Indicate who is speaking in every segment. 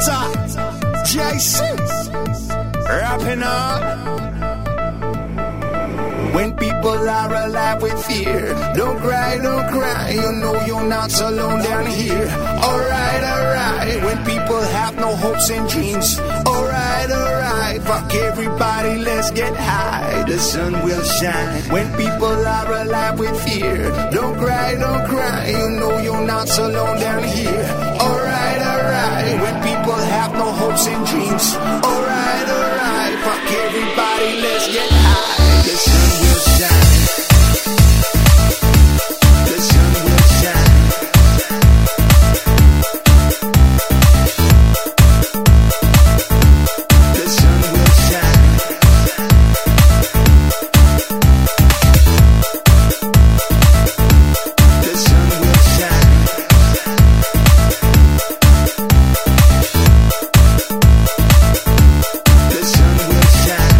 Speaker 1: JC, rapping on. When people are alive with fear, don't cry, you know you're not alone down here. Alright, when people have no hopes and dreams. Alright, fuck everybody, let's get high, the sun will shine. When people are alive with fear, don't cry, you know you're not alone down here. Alright, when people have no hopes and dreams. Alright, fuck everybody, let's get high, the sun will shine. The sun will shine. The sun will shine. The sun will shine. The sun will shine.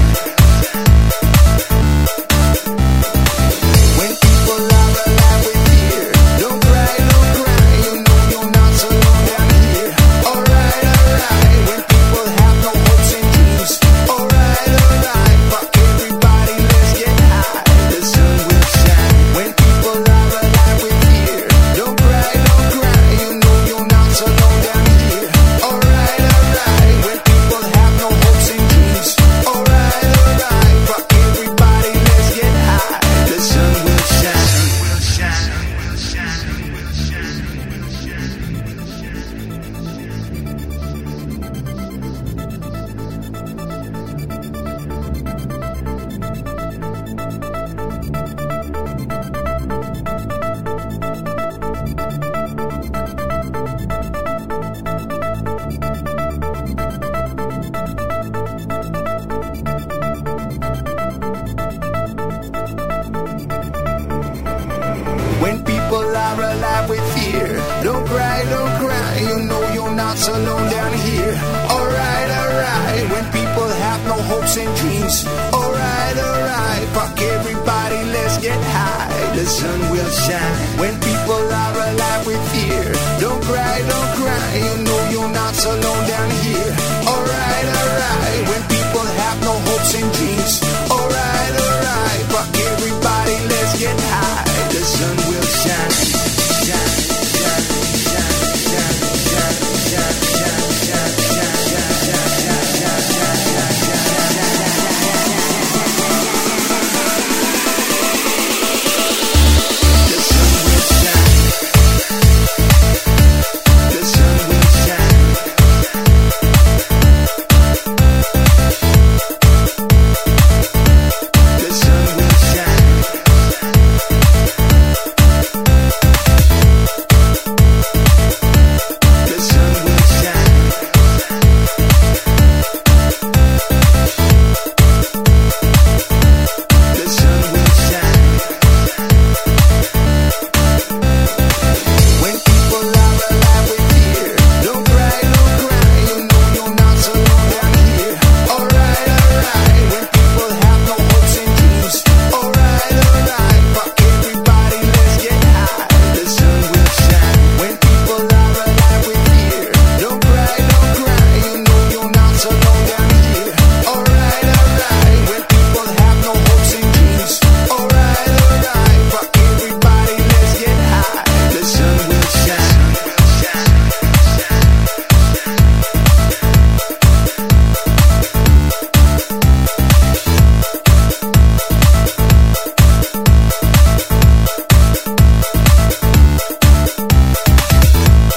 Speaker 1: When people are alive with fear, don't cry, you know you're not alone down here. Alright, when people have no hopes and dreams. Alright, fuck everybody, let's get high, the sun will shine. When people are alive with fear, don't cry, you know you're not alone down here. Alright, when people have no hopes and dreams. Alright, fuck everybody, let's get high, the sun will shine. When people are alive with fear, don't cry, you know you're not alone down here. Alright, when people have no hopes and dreams. Alright, fuck everybody, let's get high, the sun will shine. When people are alive with fear, don't cry, you know you're not alone